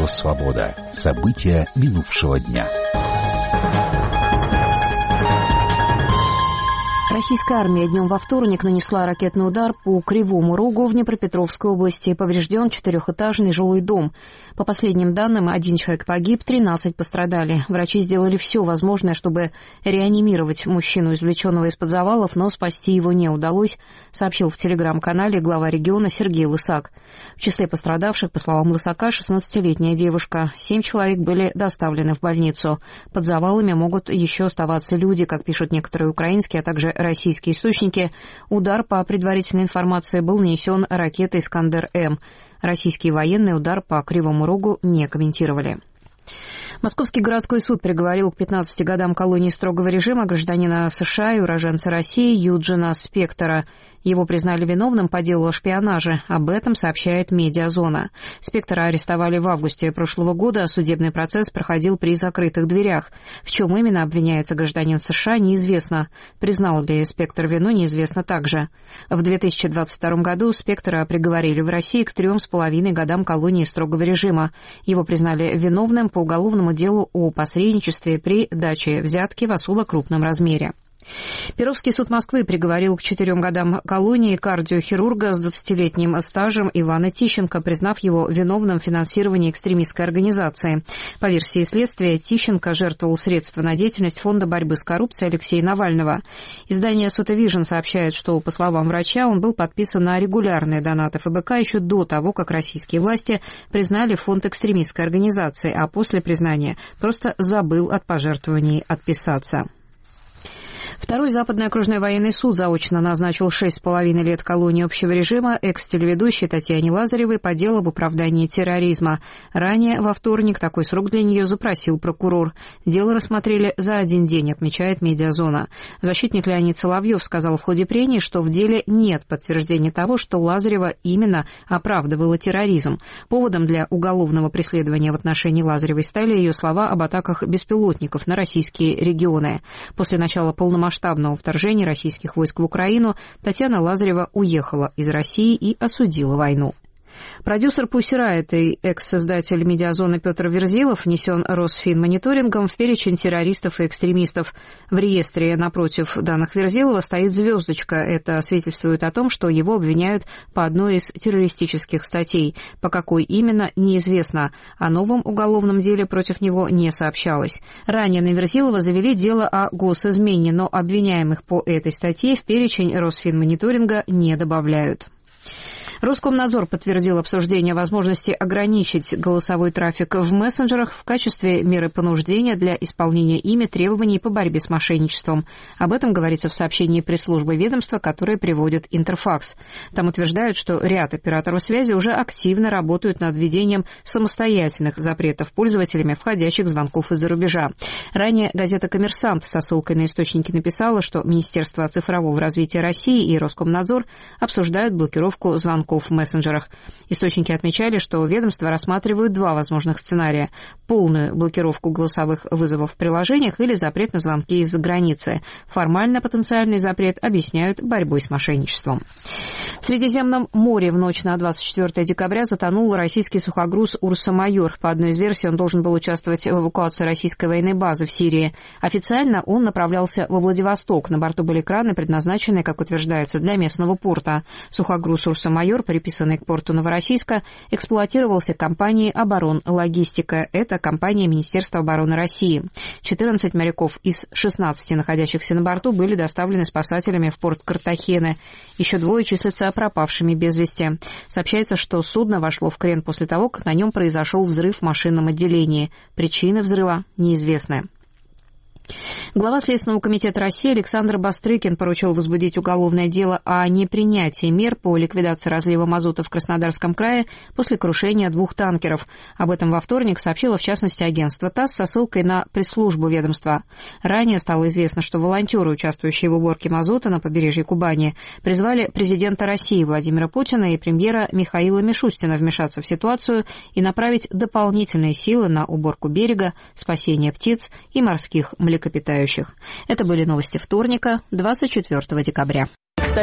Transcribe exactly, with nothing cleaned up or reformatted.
Радио «Свобода». События минувшего дня. Российская армия днем во вторник нанесла ракетный удар по Кривому Рогу в Днепропетровской области. Поврежден четырехэтажный жилой дом. По последним данным, один человек погиб, тринадцать пострадали. Врачи сделали все возможное, чтобы реанимировать мужчину, извлеченного из-под завалов, но спасти его не удалось, сообщил в телеграм-канале глава региона Сергей Лысак. В числе пострадавших, по словам Лысака, шестнадцатилетняя девушка. Семь человек были доставлены в больницу. Под завалами могут еще оставаться люди, как пишут некоторые украинские, а также российские источники. Удар, по предварительной информации, был нанесен ракетой «Искандер-М». Российские военные удар по Кривому Рогу не комментировали. Московский городской суд приговорил к пятнадцати годам колонии строгого режима гражданина США и уроженца России Юджина Спектора. Его признали виновным по делу о шпионаже. Об этом сообщает «Медиазона». Спектора арестовали в августе прошлого года, а судебный процесс проходил при закрытых дверях. В чем именно обвиняется гражданин США, неизвестно. Признал ли Спектор вину, неизвестно также. В две тысячи двадцать втором году Спектора приговорили в России к трем с половиной годам колонии строгого режима. Его признали виновным по уголовному делу о посредничестве при даче взятки в особо крупном размере. Перовский суд Москвы приговорил к четырем годам колонии кардиохирурга с двадцатилетним стажем Ивана Тищенко, признав его виновным в финансировании экстремистской организации. По версии следствия, Тищенко жертвовал средства на деятельность Фонда борьбы с коррупцией Алексея Навального. Издание «Сотовижн» сообщает, что, по словам врача, он был подписан на регулярные донаты эф бэ ка еще до того, как российские власти признали фонд экстремистской организации, а после признания просто забыл от пожертвований отписаться. Второй Западный окружной военный суд заочно назначил шесть с половиной лет колонии общего режима экс-телеведущей Татьяне Лазаревой по делу об оправдании терроризма. Ранее, во вторник, такой срок для нее запросил прокурор. Дело рассмотрели за один день, отмечает «Медиазона». Защитник Леонид Соловьев сказал в ходе прений, что в деле нет подтверждения того, что Лазарева именно оправдывала терроризм. Поводом для уголовного преследования в отношении Лазаревой стали ее слова об атаках беспилотников на российские регионы. После начала полномасштабного масштабного вторжения российских войск в Украину Татьяна Лазарева уехала из России и осудила войну. Продюсер Pussy Riot и экс-создатель «Медиазоны» Петр Верзилов внесен Росфинмониторингом в перечень террористов и экстремистов. В реестре напротив данных Верзилова стоит звездочка. Это свидетельствует о том, что его обвиняют по одной из террористических статей. По какой именно, неизвестно. О новом уголовном деле против него не сообщалось. Ранее на Верзилова завели дело о госизмене, но обвиняемых по этой статье в перечень Росфинмониторинга не добавляют. Роскомнадзор подтвердил обсуждение возможности ограничить голосовой трафик в мессенджерах в качестве меры понуждения для исполнения ими требований по борьбе с мошенничеством. Об этом говорится в сообщении пресс-службы ведомства, которое приводит Интерфакс. Там утверждают, что ряд операторов связи уже активно работают над введением самостоятельных запретов пользователями входящих звонков из-за рубежа. Ранее газета «Коммерсант» со ссылкой на источники написала, что Министерство цифрового развития России и Роскомнадзор обсуждают блокировку звонков в мессенджерах. Источники отмечали, что ведомства рассматривают два возможных сценария: полную блокировку голосовых вызовов в приложениях или запрет на звонки из-за границы. Формально потенциальный запрет объясняют борьбой с мошенничеством. В Средиземном море в ночь на двадцать четвёртое декабря затонул российский сухогруз «Урса-Майор». По одной из версий, он должен был участвовать в эвакуации российской военной базы в Сирии. Официально он направлялся во Владивосток. На борту были краны, предназначенные, как утверждается, для местного порта. Сухогруз «Урса-Майор», приписанный к порту Новороссийска, эксплуатировался компанией «Оборонлогистика». Это компания Министерства обороны России. четырнадцать моряков из шестнадцати находящихся на борту были доставлены спасателями в порт Картахены. Еще двое числятся пропавшими без вести. Сообщается, что судно вошло в крен после того, как на нем произошел взрыв в машинном отделении. Причины взрыва неизвестны. Глава Следственного комитета России Александр Бастрыкин поручил возбудить уголовное дело о непринятии мер по ликвидации разлива мазута в Краснодарском крае после крушения двух танкеров. Об этом во вторник сообщило, в частности, агентство ТАСС со ссылкой на пресс-службу ведомства. Ранее стало известно, что волонтеры, участвующие в уборке мазута на побережье Кубани, призвали президента России Владимира Путина и премьера Михаила Мишустина вмешаться в ситуацию и направить дополнительные силы на уборку берега, спасение птиц и морских млекопитающих. Это были новости вторника, двадцать четвёртого декабря.